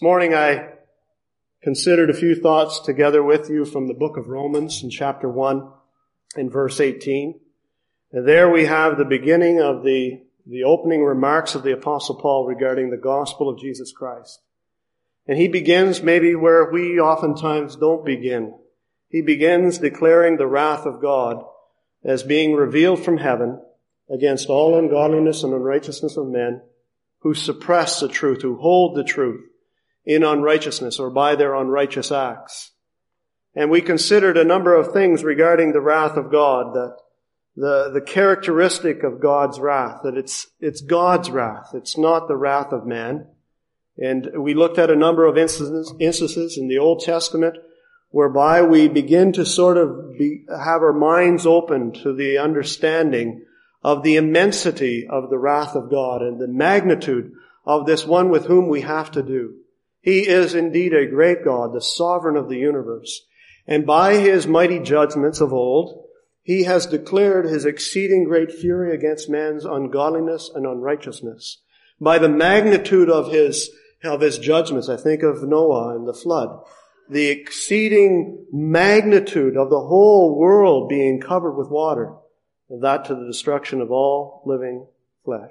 This morning I considered a few thoughts together with you from the book of Romans in chapter 1 and verse 18. And there we have the beginning of the opening remarks of the Apostle Paul regarding the gospel of Jesus Christ. And he begins maybe where we oftentimes don't begin. He begins declaring the wrath of God as being revealed from heaven against all ungodliness and unrighteousness of men who suppress the truth, who hold the truth in unrighteousness or by their unrighteous acts. And we considered a number of things regarding the wrath of God, that the characteristic of God's wrath, that it's God's wrath. It's not the wrath of man. And we looked at a number of instances in the Old Testament whereby we begin to sort of have our minds open to the understanding of the immensity of the wrath of God and the magnitude of this one with whom we have to do. He is indeed a great God, the sovereign of the universe. And by his mighty judgments of old, he has declared his exceeding great fury against man's ungodliness and unrighteousness. By the magnitude of his judgments, I think of Noah and the flood, the exceeding magnitude of the whole world being covered with water, and that to the destruction of all living flesh.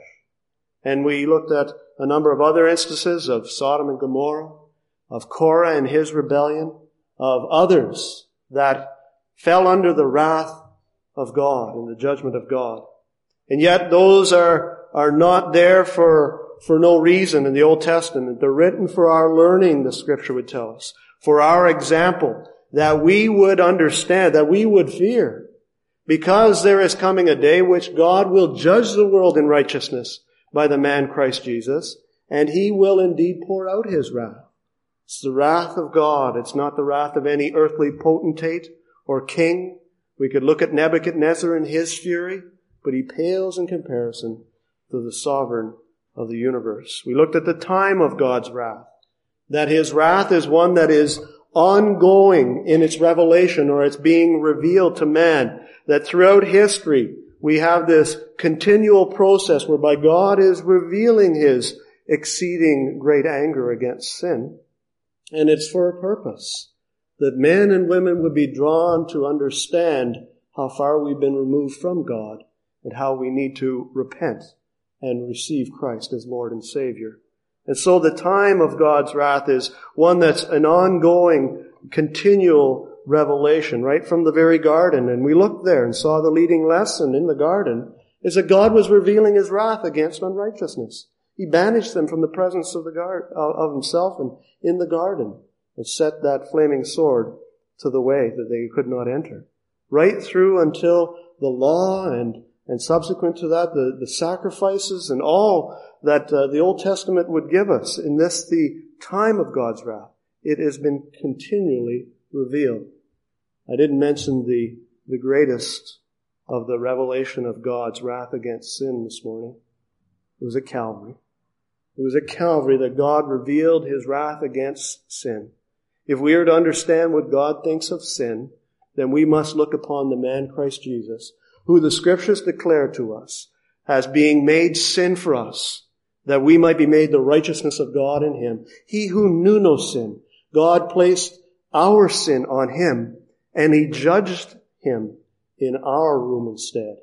And we looked at a number of other instances of Sodom and Gomorrah, of Korah and his rebellion, of others that fell under the wrath of God and the judgment of God. And yet those are not there for no reason in the Old Testament. They're written for our learning, the Scripture would tell us, for our example, that we would understand, that we would fear, because there is coming a day which God will judge the world in righteousness by the man Christ Jesus, and he will indeed pour out his wrath. It's the wrath of God. It's not the wrath of any earthly potentate or king. We could look at Nebuchadnezzar and his fury, but he pales in comparison to the sovereign of the universe. We looked at the time of God's wrath, that his wrath is one that is ongoing in its revelation, or it's being revealed to man, that throughout history we have this continual process whereby God is revealing his exceeding great anger against sin. And it's for a purpose, that men and women would be drawn to understand how far we've been removed from God and how we need to repent and receive Christ as Lord and Savior. And so the time of God's wrath is one that's an ongoing, continual revelation right from the very garden. And we looked there and saw the leading lesson in the garden is that God was revealing his wrath against unrighteousness. He banished them from the presence of of himself and in the garden, and set that flaming sword to the way that they could not enter. Right through until the law and subsequent to that, the sacrifices and all that the Old Testament would give us in this, the time of God's wrath. It has been continually revealed. I didn't mention the greatest of the revelation of God's wrath against sin this morning. It was at Calvary. It was at Calvary that God revealed his wrath against sin. If we are to understand what God thinks of sin, then we must look upon the man Christ Jesus, who the Scriptures declare to us as being made sin for us, that we might be made the righteousness of God in him. He who knew no sin, God placed our sin on him, and he judged him in our room instead,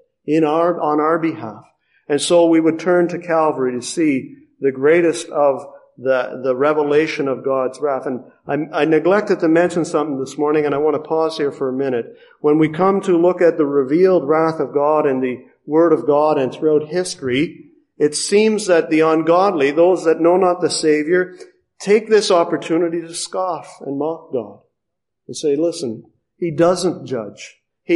on our behalf. And so we would turn to Calvary to see the greatest of the revelation of God's wrath. And I neglected to mention something this morning, and I want to pause here for a minute. When we come to look at the revealed wrath of God in the Word of God and throughout history, it seems that the ungodly, those that know not the Savior, take this opportunity to scoff and mock God and say, listen, he doesn't judge.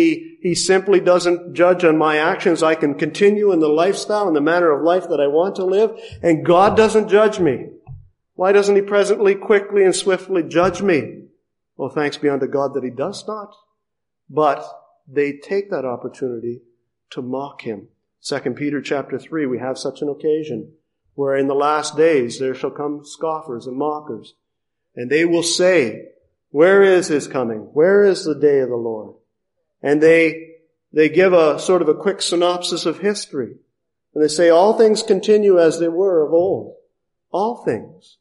He simply doesn't judge on my actions. I can continue in the lifestyle and the manner of life that I want to live, and God doesn't judge me. Why doesn't he presently, quickly, and swiftly judge me? Well, thanks be unto God that he does not. But they take that opportunity to mock him. 2 Peter chapter 3, we have such an occasion where in the last days there shall come scoffers and mockers, and they will say, where is his coming? Where is the day of the Lord? And they give a sort of a quick synopsis of history. And they say all things continue as they were of old. All things.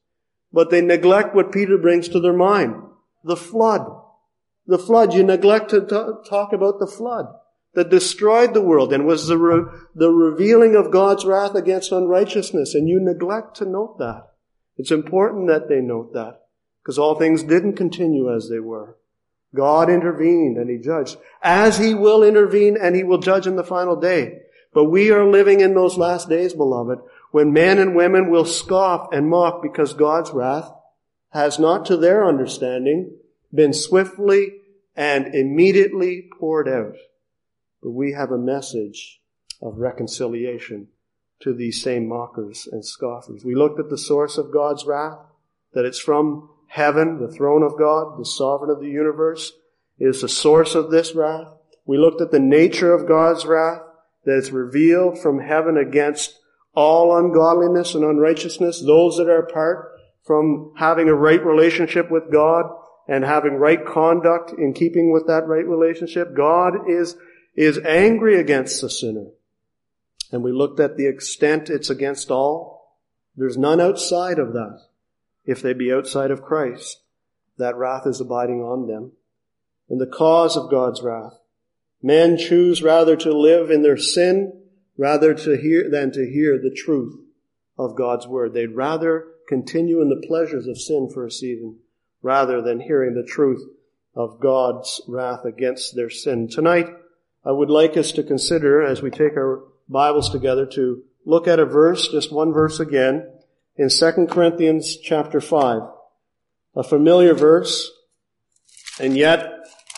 But they neglect what Peter brings to their mind. The flood. The flood. You neglect to talk about the flood that destroyed the world and was the revealing of God's wrath against unrighteousness. And you neglect to note that. It's important that they note that, because all things didn't continue as they were. God intervened and He judged, as He will intervene and He will judge in the final day. But we are living in those last days, beloved, when men and women will scoff and mock because God's wrath has not, to their understanding, been swiftly and immediately poured out. But we have a message of reconciliation to these same mockers and scoffers. We looked at the source of God's wrath, that it's from heaven, the throne of God, the sovereign of the universe, is the source of this wrath. We looked at the nature of God's wrath, that it's revealed from heaven against all ungodliness and unrighteousness, those that are apart from having a right relationship with God and having right conduct in keeping with that right relationship. God is angry against the sinner. And we looked at the extent it's against all. There's none outside of that. If they be outside of Christ, that wrath is abiding on them. And the cause of God's wrath. Men choose rather to live in their sin than to hear the truth of God's word. They'd rather continue in the pleasures of sin for a season rather than hearing the truth of God's wrath against their sin. Tonight, I would like us to consider, as we take our Bibles together, to look at a verse, just one verse again, in 2 Corinthians chapter 5. A familiar verse, and yet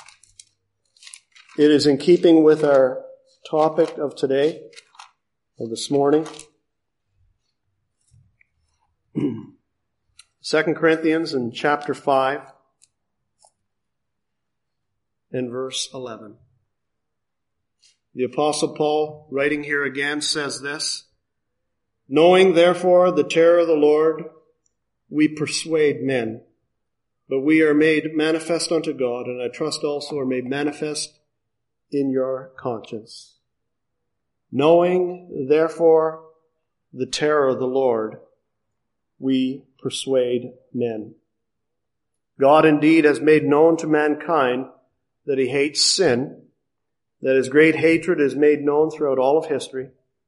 it is in keeping with our topic of today, of this morning. 2 Corinthians in chapter 5 and verse 11. The Apostle Paul, writing here again, says this: "Knowing therefore the terror of the Lord, we persuade men, but we are made manifest unto God, and I trust also are made manifest in your conscience. Knowing therefore the terror of the Lord, we persuade men." God indeed has made known to mankind that He hates sin, that His great hatred is made known throughout all of history.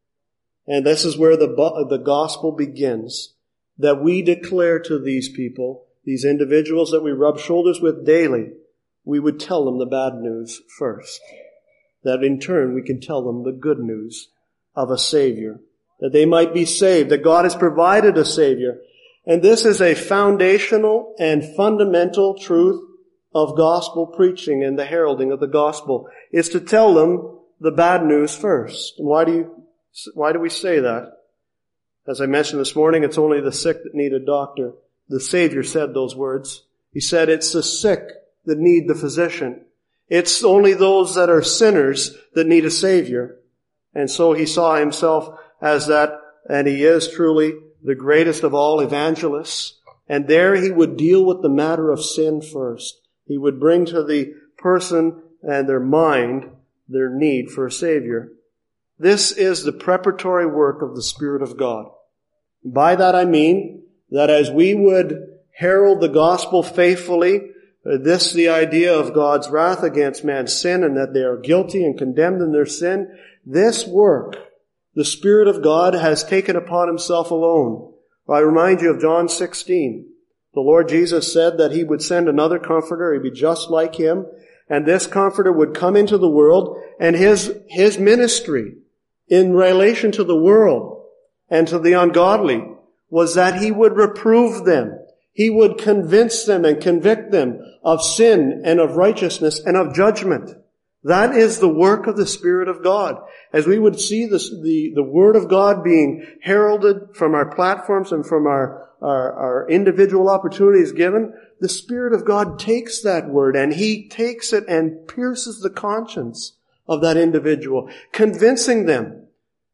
And this is where the gospel begins, that we declare to these people, these individuals that we rub shoulders with daily, we would tell them the bad news first. That in turn we can tell them the good news of a Savior, that they might be saved, that God has provided a Savior. And this is a foundational and fundamental truth of gospel preaching and the heralding of the gospel, is to tell them the bad news first. And why do we say that? As I mentioned this morning, it's only the sick that need a doctor. The Savior said those words. He said it's the sick that need the physician. It's only those that are sinners that need a Savior. And so He saw Himself as that, and He is truly the greatest of all evangelists. And there He would deal with the matter of sin first. He would bring to the person and their mind their need for a Savior. This is the preparatory work of the Spirit of God. By that I mean that as we would herald the gospel faithfully, the idea of God's wrath against man's sin and that they are guilty and condemned in their sin, this work, the Spirit of God has taken upon Himself alone. I remind you of John 16. The Lord Jesus said that He would send another Comforter. He'd be just like Him. And this Comforter would come into the world, and His ministry in relation to the world and to the ungodly was that He would reprove them. He would convince them and convict them of sin and of righteousness and of judgment. That is the work of the Spirit of God. As we would see the Word of God being heralded from our platforms and from our individual opportunities given, the Spirit of God takes that Word and He takes it and pierces the conscience of that individual, convincing them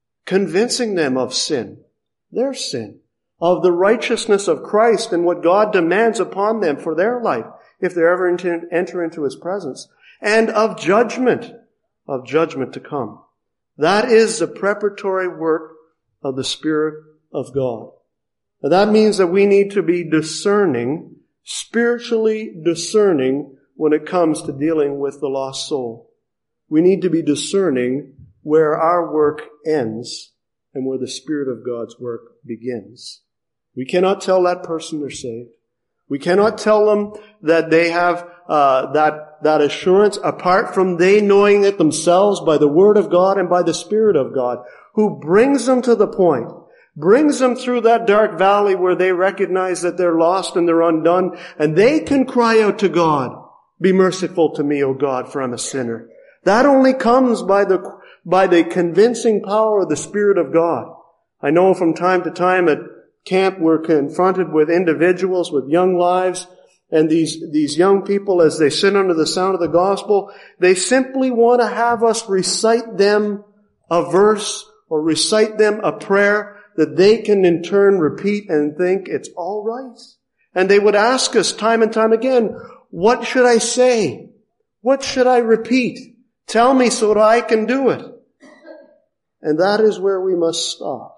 of sin, their sin, of the righteousness of Christ and what God demands upon them for their life if they ever enter into His presence, and of judgment to come. That is the preparatory work of the Spirit of God. And that means that we need to be discerning, spiritually discerning, when it comes to dealing with the lost soul. We need to be discerning where our work ends and where the Spirit of God's work begins. We cannot tell that person they're saved. We cannot tell them that they have that assurance apart from they knowing it themselves by the Word of God and by the Spirit of God, who brings them to the point, brings them through that dark valley where they recognize that they're lost and they're undone, and they can cry out to God, "Be merciful to me, O God, for I'm a sinner." That only comes by the convincing power of the Spirit of God. I know from time to time at camp we're confronted with individuals with young lives, and these young people, as they sit under the sound of the gospel, they simply want to have us recite them a verse or recite them a prayer that they can in turn repeat and think it's all right. And they would ask us time and time again, "What should I say? What should I repeat? Tell me so that I can do it." And that is where we must stop.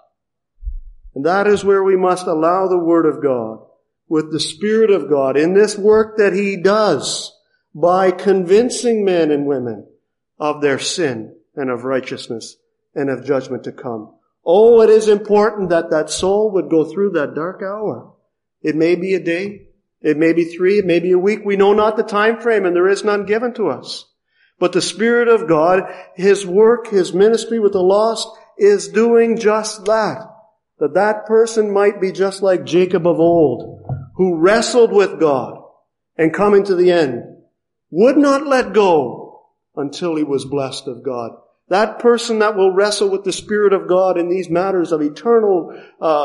And that is where we must allow the Word of God, with the Spirit of God, in this work that He does, by convincing men and women of their sin and of righteousness and of judgment to come. Oh, it is important that that soul would go through that dark hour. It may be a day, it may be 3, it may be a week. We know not the time frame, and there is none given to us. But the Spirit of God, His work, His ministry with the lost, is doing just that. That person might be just like Jacob of old, who wrestled with God and coming to the end, would not let go until he was blessed of God. That person that will wrestle with the Spirit of God in these matters of eternal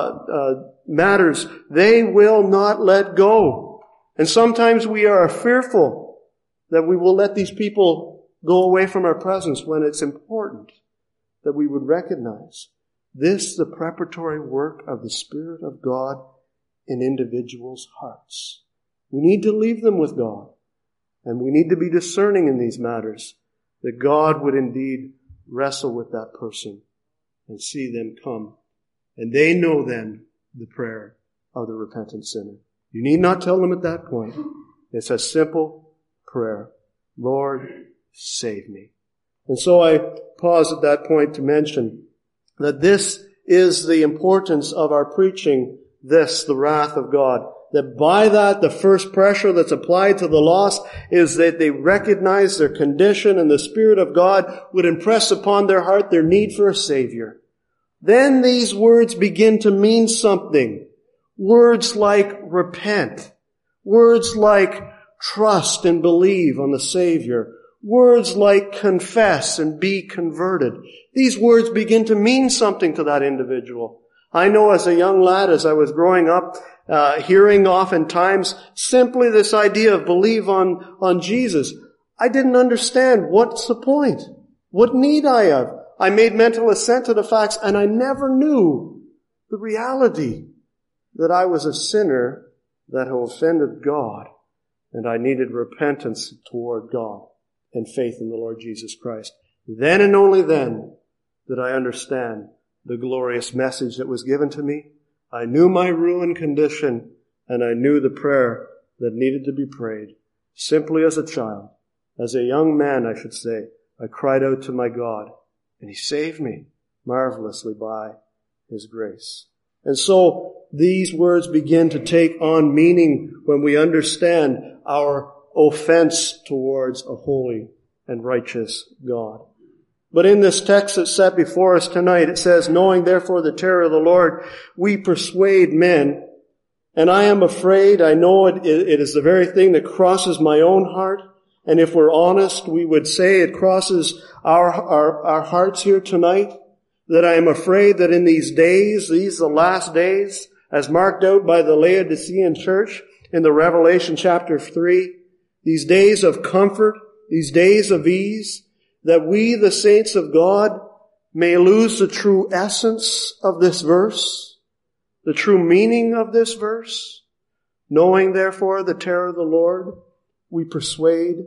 matters, they will not let go. And sometimes we are fearful that we will let these people go away from our presence when it's important that we would recognize this, the preparatory work of the Spirit of God in individuals' hearts. We need to leave them with God. And we need to be discerning in these matters, that God would indeed wrestle with that person and see them come. And they know then the prayer of the repentant sinner. You need not tell them at that point. It's a simple prayer. "Lord, save me." And so I pause at that point to mention that this is the importance of our preaching this, the wrath of God. That by that, the first pressure that's applied to the lost is that they recognize their condition, and the Spirit of God would impress upon their heart their need for a Savior. Then these words begin to mean something. Words like repent. Words like trust and believe on the Savior. Words like confess and be converted. These words begin to mean something to that individual. I know as a young lad, as I was growing up, hearing oftentimes simply this idea of believe on Jesus, I didn't understand what's the point. What need I have? I made mental assent to the facts, and I never knew the reality that I was a sinner that had offended God, and I needed repentance toward God and faith in the Lord Jesus Christ. Then and only then did I understand the glorious message that was given to me. I knew my ruined condition, and I knew the prayer that needed to be prayed. Simply as a child, as a young man, I should say, I cried out to my God, and He saved me marvelously by His grace. And so these words begin to take on meaning when we understand our offense towards a holy and righteous God. But in this text that's set before us tonight, it says, "Knowing therefore the terror of the Lord, we persuade men." And I am afraid, I know it is the very thing that crosses my own heart. And if we're honest, we would say it crosses our hearts here tonight, that I am afraid that in these days, the last days, as marked out by the Laodicean church in the Revelation chapter 3, these days of comfort, these days of ease, that we, the saints of God, may lose the true essence of this verse, the true meaning of this verse. Knowing, therefore, the terror of the Lord, we persuade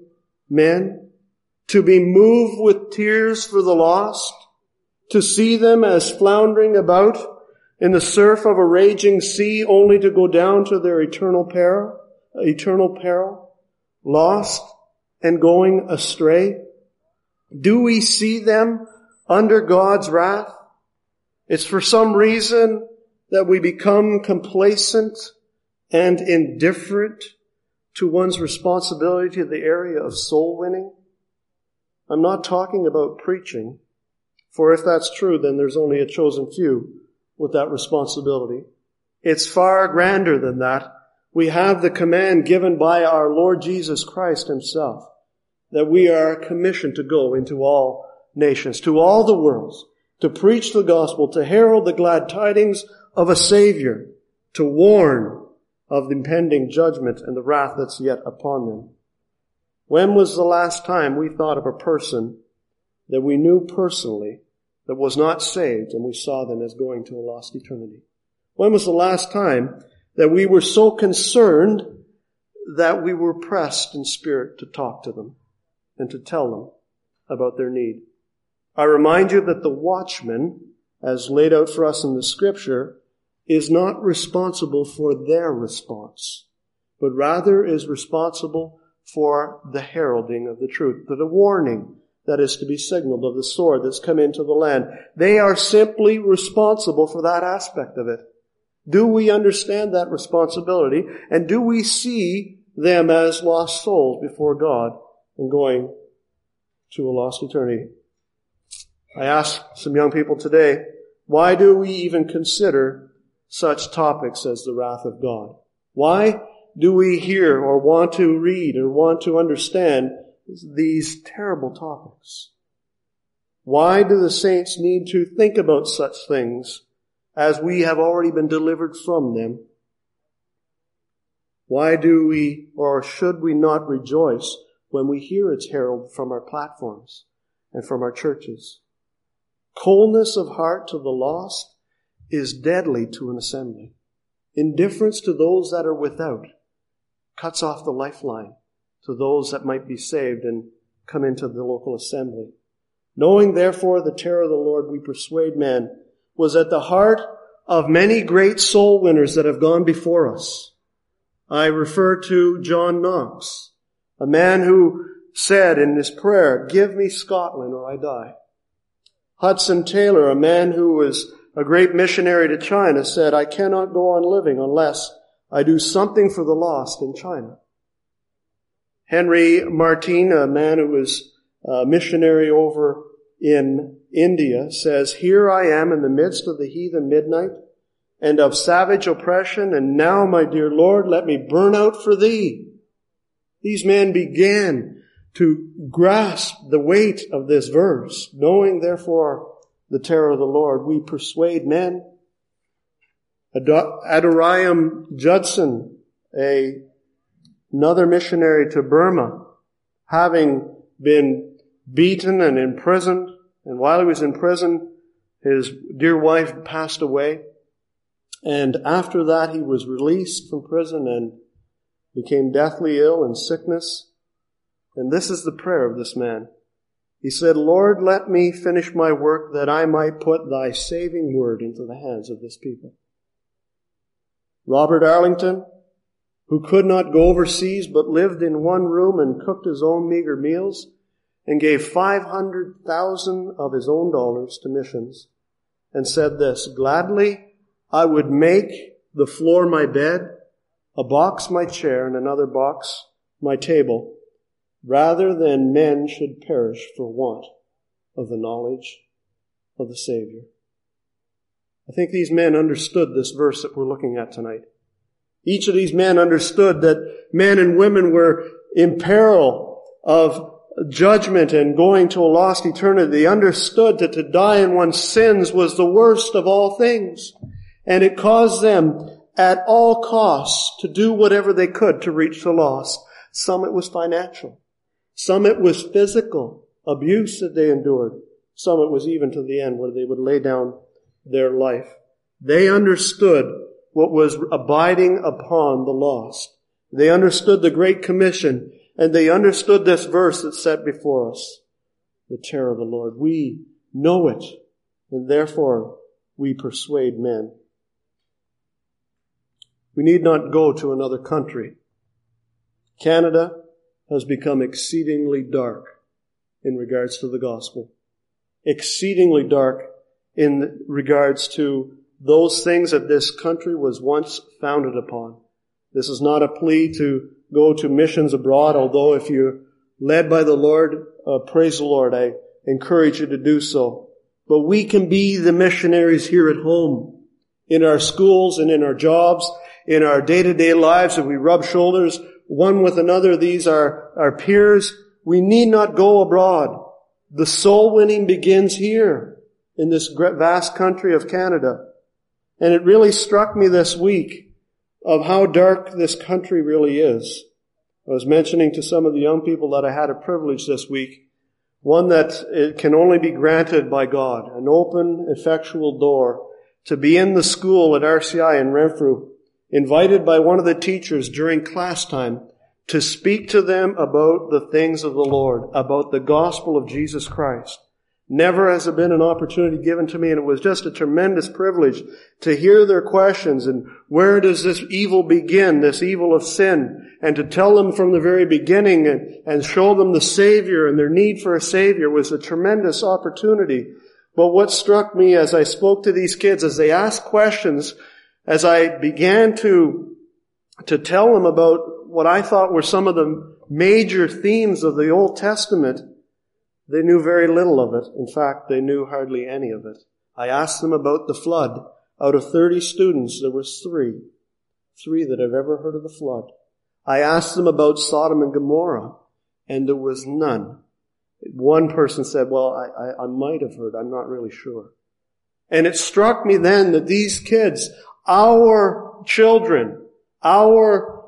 men to be moved with tears for the lost, to see them as floundering about in the surf of a raging sea only to go down to their eternal peril, lost and going astray? Do we see them under God's wrath? It's for some reason that we become complacent and indifferent to one's responsibility to the area of soul winning. I'm not talking about preaching, for if that's true, then there's only a chosen few with that responsibility. It's far grander than that. We have the command given by our Lord Jesus Christ himself that we are commissioned to go into all nations, to all the worlds, to preach the gospel, to herald the glad tidings of a Savior, to warn of the impending judgment and the wrath that's yet upon them. When was the last time we thought of a person that we knew personally that was not saved and we saw them as going to a lost eternity? When was the last time that we were so concerned that we were pressed in spirit to talk to them and to tell them about their need? I remind you that the watchman, as laid out for us in the Scripture, is not responsible for their response, but rather is responsible for the heralding of the truth, for the warning that is to be signaled of the sword that's come into the land. They are simply responsible for that aspect of it. Do we understand that responsibility? And do we see them as lost souls before God and going to a lost eternity? I asked some young people today, why do we even consider such topics as the wrath of God? Why do we hear or want to read or want to understand these terrible topics? Why do the saints need to think about such things as we have already been delivered from them? Why do we or should we not rejoice when we hear its herald from our platforms and from our churches? Coldness of heart to the lost is deadly to an assembly. Indifference to those that are without cuts off the lifeline to those that might be saved and come into the local assembly. Knowing therefore the terror of the Lord, we persuade men, was at the heart of many great soul winners that have gone before us. I refer to John Knox, a man who said in his prayer, "Give me Scotland or I die." Hudson Taylor, a man who was a great missionary to China, said, "I cannot go on living unless I do something for the lost in China." Henry Martin, a man who was a missionary over in India, says, "Here I am in the midst of the heathen midnight and of savage oppression, and now, my dear Lord, let me burn out for thee." These men began to grasp the weight of this verse. Knowing, therefore, the terror of the Lord, we persuade men. Adoniram Judson, another missionary to Burma, having been beaten and imprisoned, and while he was in prison, his dear wife passed away. And after that, he was released from prison and became deathly ill in sickness. And this is the prayer of this man. He said, "Lord, let me finish my work that I might put thy saving word into the hands of this people." Robert Arlington, who could not go overseas but lived in one room and cooked his own meager meals and gave 500,000 of his own dollars to missions, and said this, "Gladly I would make the floor my bed, a box my chair, and another box my table, rather than men should perish for want of the knowledge of the Savior." I think these men understood this verse that we're looking at tonight. Each of these men understood that men and women were in peril of judgment and going to a lost eternity. They understood that to die in one's sins was the worst of all things. And it caused them at all costs to do whatever they could to reach the lost. Some it was financial. Some it was physical abuse that they endured. Some it was even to the end where they would lay down their life. They understood what was abiding upon the lost. They understood the Great Commission, and they understood this verse that's set before us, the terror of the Lord. We know it, and therefore we persuade men. We need not go to another country. Canada has become exceedingly dark in regards to the gospel. Exceedingly dark in regards to those things that this country was once founded upon. This is not a plea to go to missions abroad, although if you're led by the Lord, praise the Lord, I encourage you to do so. But we can be the missionaries here at home, in our schools and in our jobs, in our day-to-day lives, if we rub shoulders one with another. These are our peers. We need not go abroad. The soul winning begins here in this vast country of Canada. And it really struck me this week of how dark this country really is. I was mentioning to some of the young people that I had a privilege this week, one that it can only be granted by God, an open, effectual door, to be in the school at RCI in Renfrew, invited by one of the teachers during class time to speak to them about the things of the Lord, about the gospel of Jesus Christ. Never has there been an opportunity given to me, and it was just a tremendous privilege to hear their questions and where does this evil begin, this evil of sin, and to tell them from the very beginning and show them the Savior and their need for a Savior was a tremendous opportunity. But what struck me as I spoke to these kids, as they asked questions, as I began to tell them about what I thought were some of the major themes of the Old Testament, they knew very little of it. In fact, they knew hardly any of it. I asked them about the flood. Out of 30 students, there was three that have ever heard of the flood. I asked them about Sodom and Gomorrah, and there was none. One person said, well, I might have heard. I'm not really sure. And it struck me then that these kids, our children, our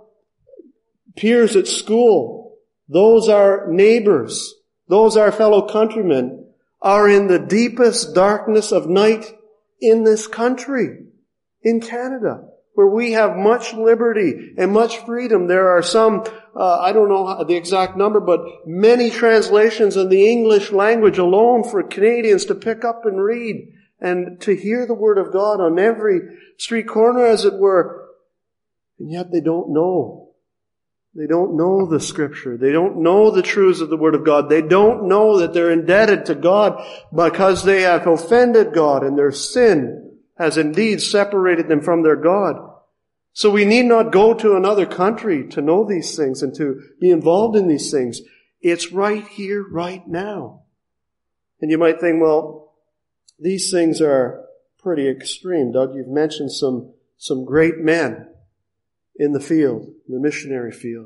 peers at school, those are neighbors, those are fellow countrymen, are in the deepest darkness of night in this country, in Canada, where we have much liberty and much freedom. There are some, I don't know the exact number, but many translations in the English language alone for Canadians to pick up and read and to hear the Word of God on every street corner, as it were. And yet they don't know. They don't know the Scripture. They don't know the truths of the Word of God. They don't know that they're indebted to God because they have offended God, and their sin has indeed separated them from their God. So we need not go to another country to know these things and to be involved in these things. It's right here, right now. And you might think, well, these things are pretty extreme. Doug, you've mentioned some great men in the field, the missionary field.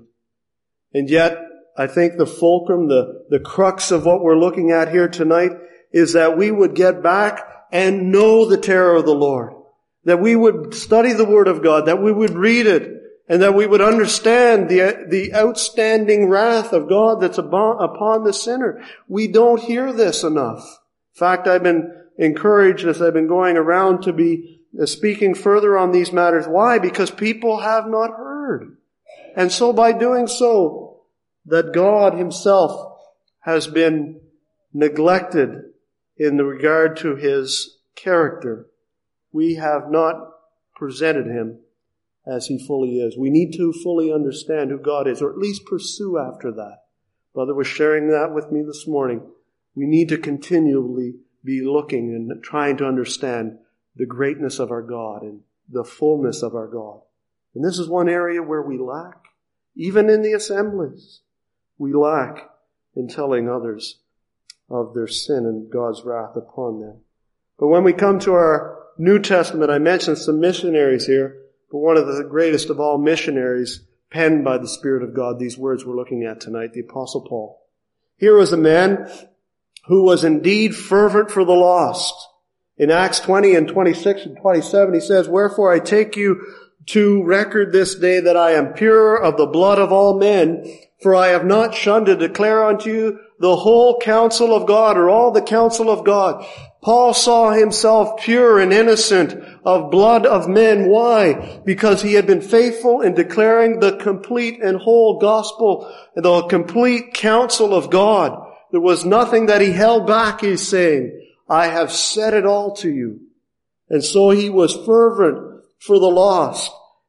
And yet, I think the fulcrum, the crux of what we're looking at here tonight is that we would get back and know the terror of the Lord. That we would study the Word of God, that we would read it, and that we would understand the outstanding wrath of God that's upon the sinner. We don't hear this enough. In fact, I've been encouraged as I've been going around to be speaking further on these matters. Why? Because people have not heard. And so by doing so, that God Himself has been neglected in regard to His character. We have not presented Him as He fully is. We need to fully understand who God is, or at least pursue after that. Brother was sharing that with me this morning. We need to continually be looking and trying to understand the greatness of our God and the fullness of our God. And this is one area where we lack. Even in the assemblies, we lack in telling others of their sin and God's wrath upon them. But when we come to our New Testament, I mentioned some missionaries here, but one of the greatest of all missionaries penned by the Spirit of God, these words we're looking at tonight, the Apostle Paul. Here was a man who was indeed fervent for the lost. In Acts 20 and 26 and 27, he says, "Wherefore I take you to record this day that I am pure of the blood of all men, for I have not shunned to declare unto you the whole counsel of God," or all the counsel of God. Paul saw himself pure and innocent of blood of men. Why? Because he had been faithful in declaring the complete and whole gospel, the complete counsel of God. There was nothing that he held back, he's saying. I have said it all to you. And so he was fervent for the lost.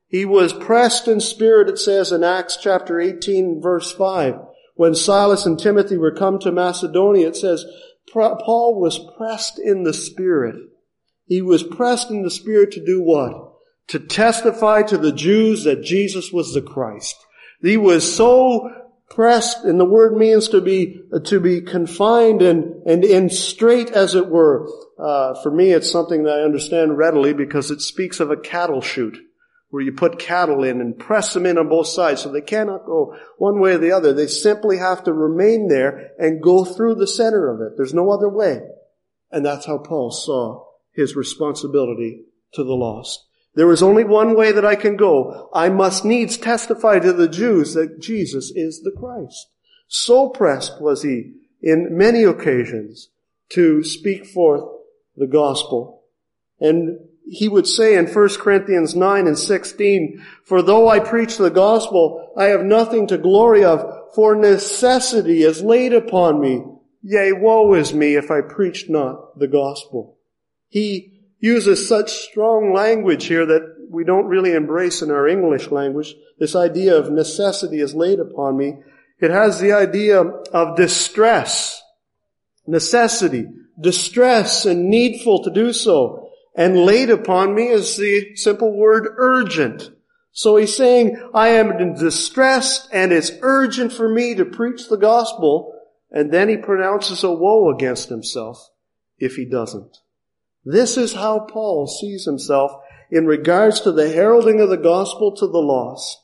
He was pressed in spirit, it says in Acts chapter 18, verse 5. When Silas and Timothy were come to Macedonia, it says, Paul was pressed in the Spirit. He was pressed in the Spirit to do what? To testify to the Jews that Jesus was the Christ. He was so pressed, and the word means to be confined and in strait, as it were. For me, it's something that I understand readily because it speaks of a cattle chute, where you put cattle in and press them in on both sides so they cannot go one way or the other. They simply have to remain there and go through the center of it. There's no other way. And that's how Paul saw his responsibility to the lost. There is only one way that I can go. I must needs testify to the Jews that Jesus is the Christ. So pressed was he in many occasions to speak forth the gospel. And he would say in 1 Corinthians 9 and 16, For though I preach the gospel, I have nothing to glory of, for necessity is laid upon me. Yea, woe is me if I preach not the gospel. He uses such strong language here that we don't really embrace in our English language. This idea of necessity is laid upon me. It has the idea of distress, necessity, distress and needful to do so. And laid upon me is the simple word urgent. So he's saying, I am distressed and it's urgent for me to preach the gospel. And then he pronounces a woe against himself if he doesn't. This is how Paul sees himself in regards to the heralding of the gospel to the lost.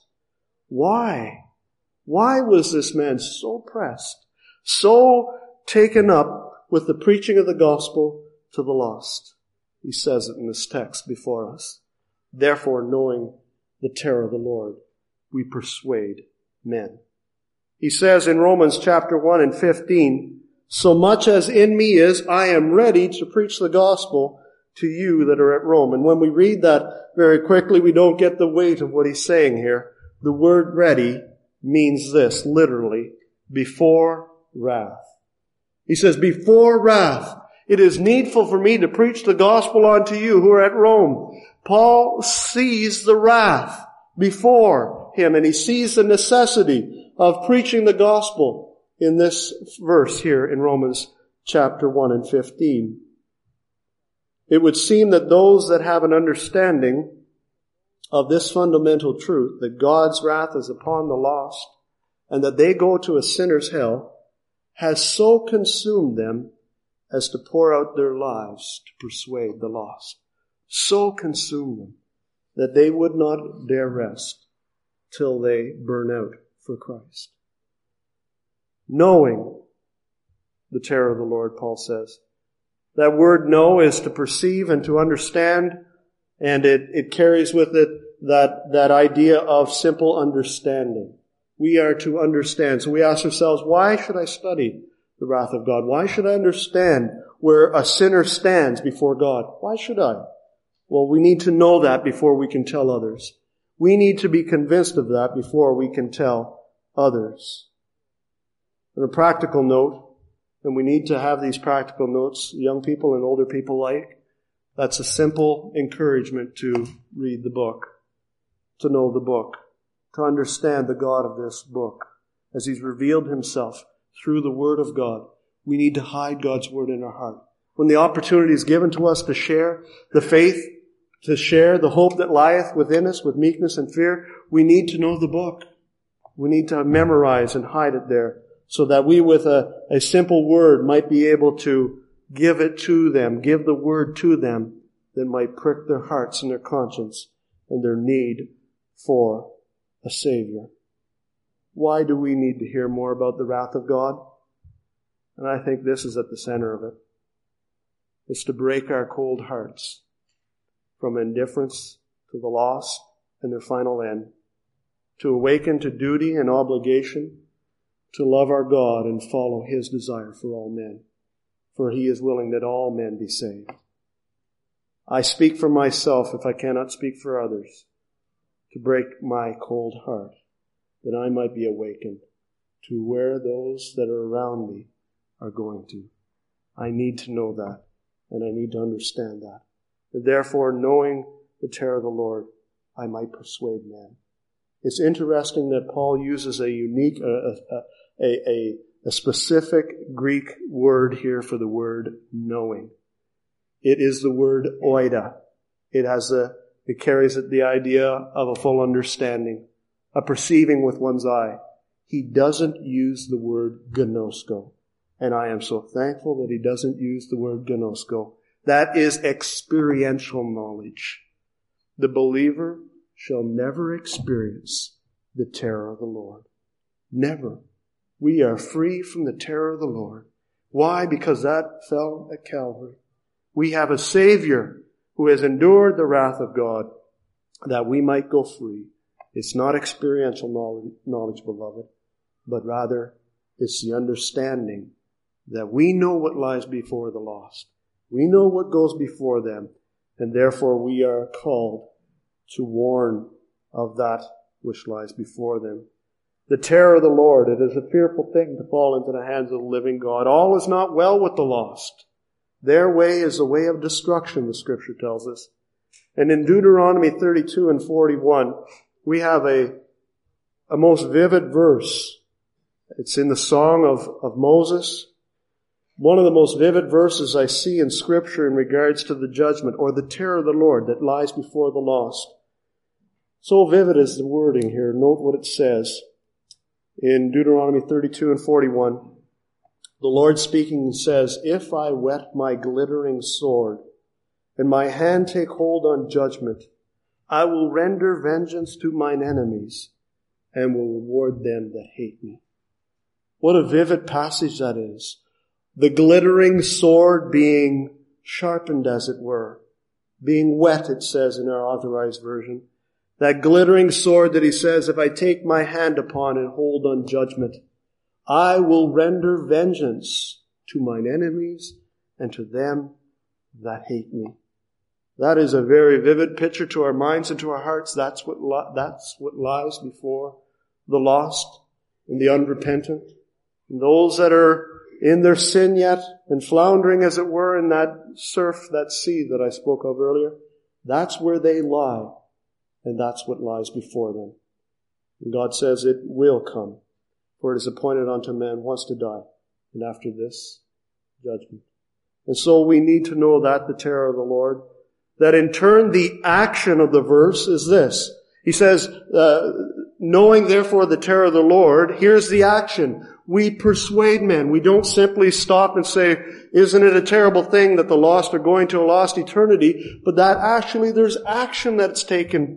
Why? Why was this man so pressed, so taken up with the preaching of the gospel to the lost? He says it in this text before us. Therefore, knowing the terror of the Lord, we persuade men. He says in Romans chapter 1 and 15, So much as in me is, I am ready to preach the gospel to you that are at Rome. And when we read that very quickly, we don't get the weight of what he's saying here. The word ready means this, literally, before wrath. He says, before wrath. It is needful for me to preach the gospel unto you who are at Rome. Paul sees the wrath before him, and he sees the necessity of preaching the gospel in this verse here in Romans chapter 1 and 15. It would seem that those that have an understanding of this fundamental truth, that God's wrath is upon the lost, and that they go to a sinner's hell, has so consumed them as to pour out their lives to persuade the lost. So consume them that they would not dare rest till they burn out for Christ. Knowing the terror of the Lord, Paul says. That word know is to perceive and to understand, and it carries with it that idea of simple understanding. We are to understand. So we ask ourselves, why should I study the wrath of God? Why should I understand where a sinner stands before God? Why should I? Well, we need to know that before we can tell others. We need to be convinced of that before we can tell others. On a practical note, and we need to have these practical notes, young people and older people like, that's a simple encouragement to read the book, to know the book, to understand the God of this book as he's revealed himself through the Word of God. We need to hide God's Word in our heart. When the opportunity is given to us to share the faith, to share the hope that lieth within us with meekness and fear, we need to know the book. We need to memorize and hide it there so that we with a simple word might be able to give it to them, give the Word to them that might prick their hearts and their conscience and their need for a Savior. Why do we need to hear more about the wrath of God? And I think this is at the center of it. It's to break our cold hearts from indifference to the lost and their final end, to awaken to duty and obligation, to love our God and follow his desire for all men, for he is willing that all men be saved. I speak for myself if I cannot speak for others, to break my cold heart, that I might be awakened to where those that are around me are going to. I need to know that, and I need to understand that. And therefore, knowing the terror of the Lord, I might persuade men. It's interesting that Paul uses a unique, a specific Greek word here for the word knowing. It is the word oida. It carries the idea of a full understanding, a perceiving with one's eye. He doesn't use the word gnosko. And I am so thankful that he doesn't use the word gnosko. That is experiential knowledge. The believer shall never experience the terror of the Lord. Never. We are free from the terror of the Lord. Why? Because that fell at Calvary. We have a Savior who has endured the wrath of God that we might go free. It's not experiential knowledge, beloved, but rather it's the understanding that we know what lies before the lost. We know what goes before them, and therefore we are called to warn of that which lies before them. The terror of the Lord, it is a fearful thing to fall into the hands of the living God. All is not well with the lost. Their way is a way of destruction, the Scripture tells us. And in Deuteronomy 32 and 41, we have a most vivid verse. It's in the Song of Moses. One of the most vivid verses I see in Scripture in regards to the judgment or the terror of the Lord that lies before the lost. So vivid is the wording here. Note what it says in Deuteronomy 32 and 41. The Lord speaking says, "If I whet my glittering sword, and my hand take hold on judgment, I will render vengeance to mine enemies, and will reward them that hate me." What a vivid passage that is. The glittering sword being sharpened, as it were. Being wet, it says in our Authorized Version. That glittering sword that he says, if I take my hand upon and hold on judgment, I will render vengeance to mine enemies and to them that hate me. That is a very vivid picture to our minds and to our hearts. That's what lies before the lost and the unrepentant. And those that are in their sin yet and floundering, as it were, in that surf, that sea that I spoke of earlier. That's where they lie. And that's what lies before them. And God says it will come. For it is appointed unto man once to die. And after this, judgment. And so we need to know that, the terror of the Lord. That in turn, the action of the verse is this. He says, knowing therefore the terror of the Lord, here's the action. We persuade men. We don't simply stop and say, isn't it a terrible thing that the lost are going to a lost eternity? But that actually there's action that's taken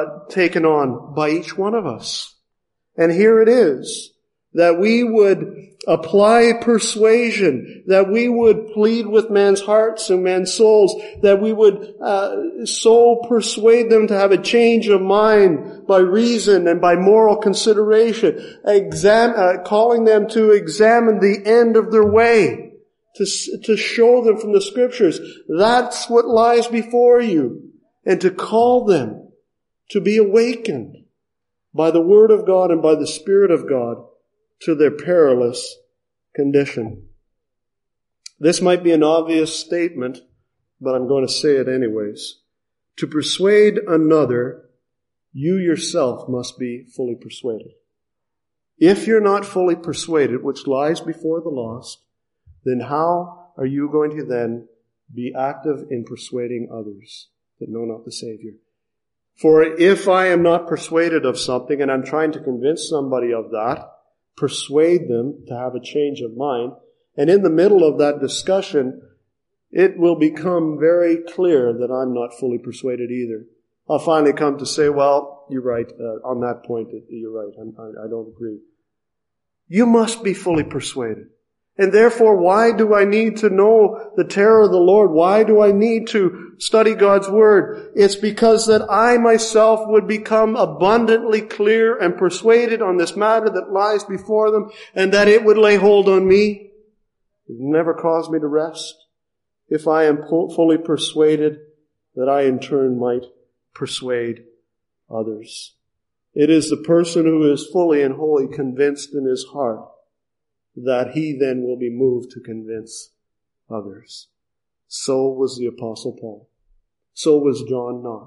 on by each one of us. And here it is. That we would apply persuasion, that we would plead with men's hearts and men's souls, that we would so persuade them to have a change of mind by reason and by moral consideration, calling them to examine the end of their way, to show them from the Scriptures that's what lies before you, and to call them to be awakened by the Word of God and by the Spirit of God to their perilous condition. This might be an obvious statement, but I'm going to say it anyways. To persuade another, you yourself must be fully persuaded. If you're not fully persuaded, which lies before the lost, then how are you going to then be active in persuading others that know not the Savior? For if I am not persuaded of something and I'm trying to convince somebody of that, persuade them to have a change of mind. And in the middle of that discussion, it will become very clear that I'm not fully persuaded either. I'll finally come to say, well, you're right, on that point, you're right, I don't agree. You must be fully persuaded. And therefore, why do I need to know the terror of the Lord? Why do I need to study God's Word? It's because that I myself would become abundantly clear and persuaded on this matter that lies before them, and that it would lay hold on me. It would never cause me to rest. If I am fully persuaded, that I in turn might persuade others. It is the person who is fully and wholly convinced in his heart that he then will be moved to convince others. So was the Apostle Paul. So was John Knox.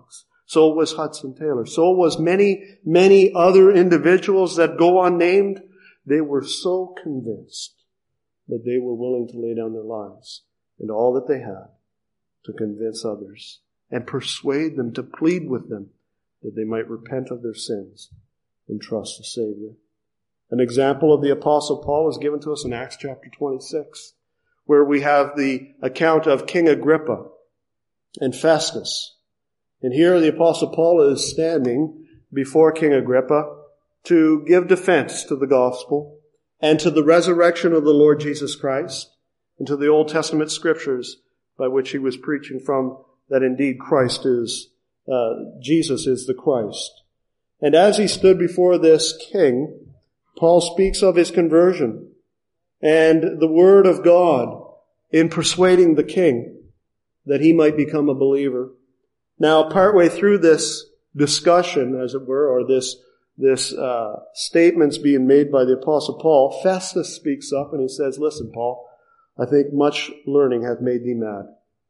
So was Hudson Taylor. So was many, many other individuals that go unnamed. They were so convinced that they were willing to lay down their lives and all that they had to convince others and persuade them, to plead with them that they might repent of their sins and trust the Savior. An example of the Apostle Paul is given to us in Acts chapter 26, where we have the account of King Agrippa and Festus. And here the Apostle Paul is standing before King Agrippa to give defense to the gospel and to the resurrection of the Lord Jesus Christ and to the Old Testament scriptures by which he was preaching from, that indeed Jesus is the Christ. And as he stood before this king, Paul speaks of his conversion and the word of God in persuading the king that he might become a believer. Now, partway through this discussion, as it were, or this statements being made by the Apostle Paul, Festus speaks up and he says, "Listen, Paul, I think much learning hath made thee mad."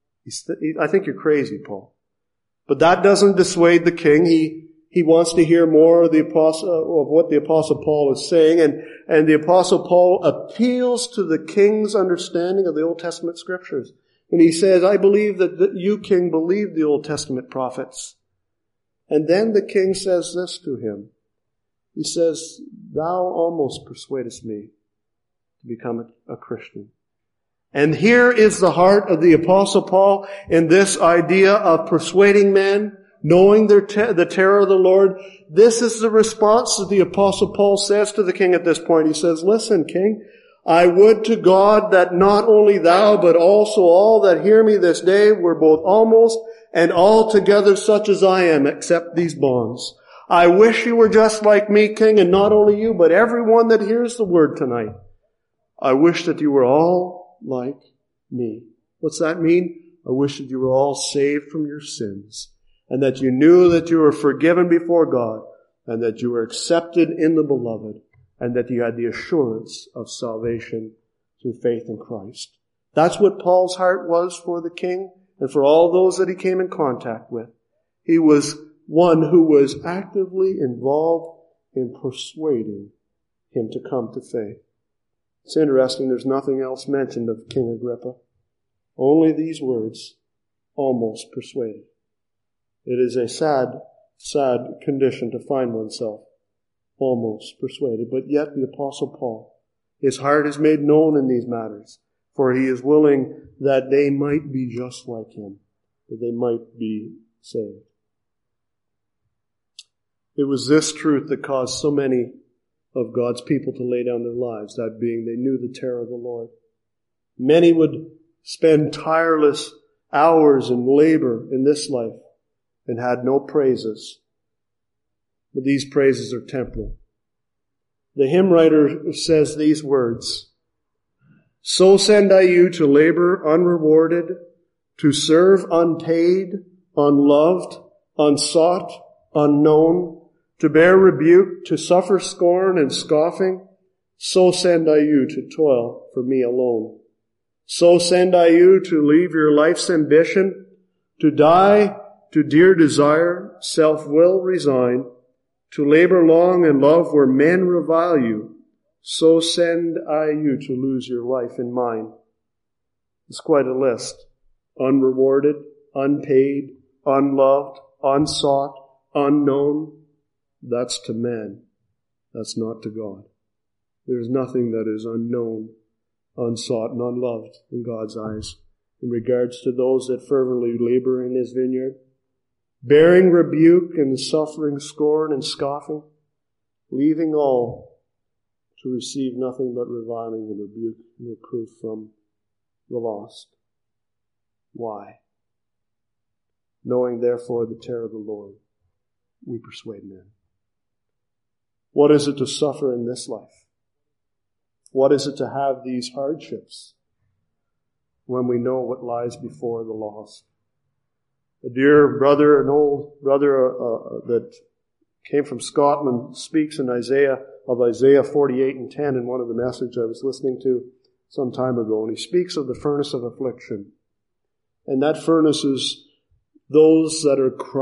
I think you're crazy, Paul. But that doesn't dissuade the king. He wants to hear more of what the Apostle Paul is saying, and the Apostle Paul appeals to the king's understanding of the Old Testament scriptures. And he says, "I believe that you, king, believe the Old Testament prophets." And then the king says this to him. He says, "Thou almost persuadest me to become a Christian." And here is the heart of the Apostle Paul in this idea of persuading men, knowing the terror of the Lord. This is the response that the Apostle Paul says to the king at this point. He says, "Listen, king, I would to God that not only thou, but also all that hear me this day were both almost and altogether such as I am, except these bonds. I wish you were just like me, king, and not only you, but everyone that hears the word tonight. I wish that you were all like me." What's that mean? I wish that you were all saved from your sins, and that you knew that you were forgiven before God, and that you were accepted in the beloved, and that you had the assurance of salvation through faith in Christ. That's what Paul's heart was for the king and for all those that he came in contact with. He was one who was actively involved in persuading him to come to faith. It's interesting, there's nothing else mentioned of King Agrippa. Only these words, "almost persuaded." It is a sad, sad condition to find oneself almost persuaded. But yet the Apostle Paul, his heart is made known in these matters, for he is willing that they might be just like him, that they might be saved. It was this truth that caused so many of God's people to lay down their lives, that being they knew the terror of the Lord. Many would spend tireless hours in labor in this life and had no praises. But these praises are temporal. The hymn writer says these words, "So send I you to labor unrewarded, to serve unpaid, unloved, unsought, unknown, to bear rebuke, to suffer scorn and scoffing. So send I you to toil for me alone. So send I you to leave your life's ambition, to die to dear desire, self-will resign, to labor long in love where men revile you. So send I you to lose your life in mine." It's quite a list. Unrewarded, unpaid, unloved, unsought, unknown. That's to man. That's not to God. There's nothing that is unknown, unsought, and unloved in God's eyes in regards to those that fervently labor in his vineyard, bearing rebuke and suffering scorn and scoffing, leaving all to receive nothing but reviling and rebuke and reproof from the lost. Why? Knowing therefore the terror of the Lord, we persuade men. What is it to suffer in this life? What is it to have these hardships when we know what lies before the lost? A dear brother, an old brother that came from Scotland, speaks in Isaiah 48 and 10 in one of the messages I was listening to some time ago, and he speaks of the furnace of affliction. And that furnace is those that are Christ,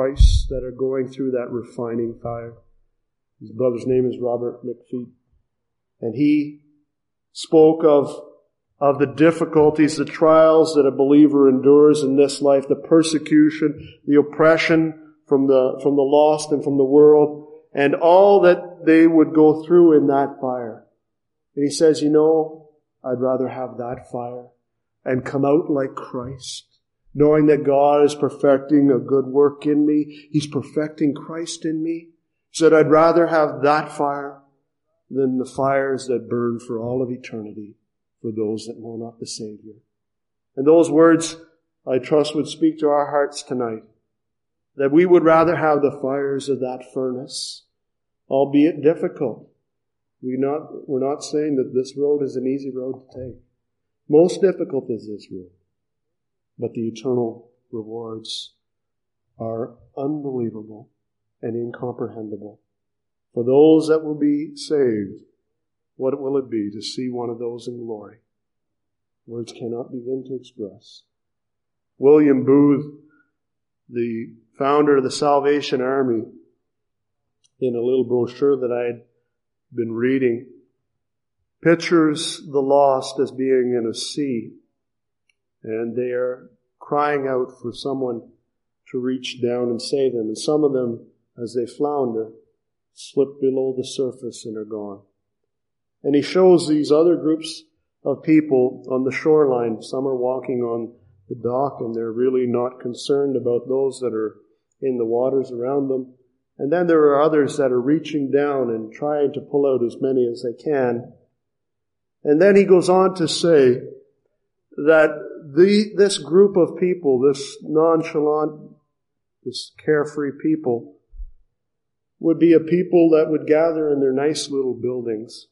hearts that are going through that refining fire. His brother's name is Robert McFeet. And he spoke of the difficulties, the trials that a believer endures in this life, the persecution, the oppression from the lost and from the world, and all that they would go through in that fire. And he says, I'd rather have that fire and come out like Christ, knowing that God is perfecting a good work in me. He's perfecting Christ in me. He said, I'd rather have that fire than the fires that burn for all of eternity for those that know not the Savior. And those words, I trust, would speak to our hearts tonight, that we would rather have the fires of that furnace, albeit difficult. We're not saying that this road is an easy road to take. Most difficult is this road, but the eternal rewards are unbelievable and incomprehensible. For those that will be saved, what will it be to see one of those in glory? Words cannot begin to express. William Booth, the founder of the Salvation Army, in a little brochure that I had been reading, pictures the lost as being in a sea, and they are crying out for someone to reach down and save them. And some of them, as they flounder, slip below the surface and are gone. And he shows these other groups of people on the shoreline. Some are walking on the dock, and they're really not concerned about those that are in the waters around them. And then there are others that are reaching down and trying to pull out as many as they can. And then he goes on to say that this group of people, this nonchalant, this carefree people, would be a people that would gather in their nice little buildings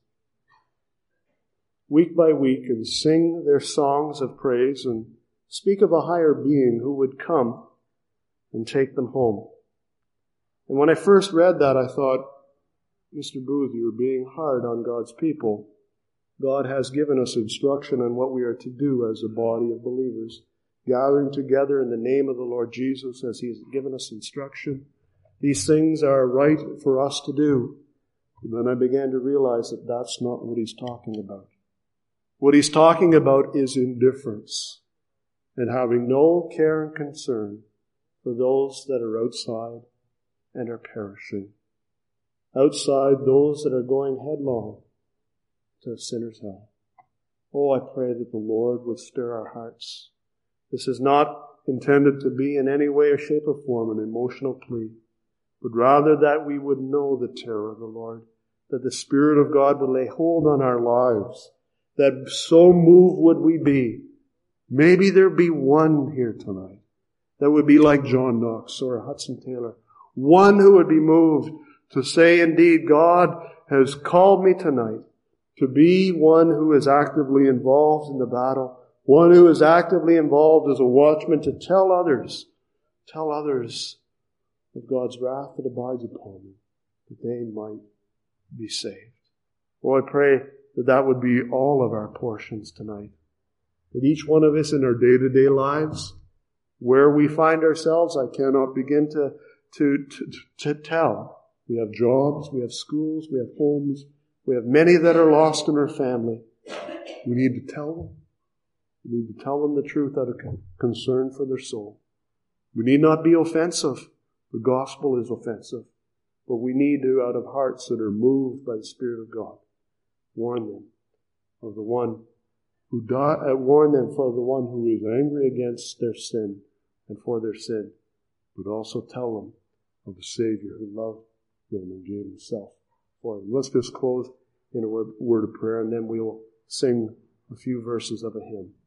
week by week and sing their songs of praise and speak of a higher being who would come and take them home. And when I first read that, I thought, Mr. Booth, you're being hard on God's people. God has given us instruction on what we are to do as a body of believers, gathering together in the name of the Lord Jesus as He has given us instruction. These things are right for us to do. And then I began to realize that that's not what He's talking about. What He's talking about is indifference and having no care and concern for those that are outside and are perishing. Outside, those that are going headlong to a sinner's hell. Oh, I pray that the Lord would stir our hearts. This is not intended to be in any way or shape or form an emotional plea, but rather that we would know the terror of the Lord, that the Spirit of God would lay hold on our lives, that so moved would we be. Maybe there be one here tonight that would be like John Knox or Hudson Taylor, one who would be moved to say, indeed, God has called me tonight to be one who is actively involved in the battle, one who is actively involved as a watchman to tell others of God's wrath that abides upon them, that they might be saved. Oh, I pray that that would be all of our portions tonight. That each one of us in our day-to-day lives, where we find ourselves, I cannot begin to tell. We have jobs, we have schools, we have homes, we have many that are lost in our family. We need to tell them. We need to tell them the truth out of concern for their soul. We need not be offensive. The gospel is offensive. But we need to, out of hearts that are moved by the Spirit of God, warn them of the one who died, warn them for the one who is angry against their sin and for their sin, but also tell them of the Savior who loved them and gave Himself for them. Let's just close in a word of prayer, and then we'll sing a few verses of a hymn.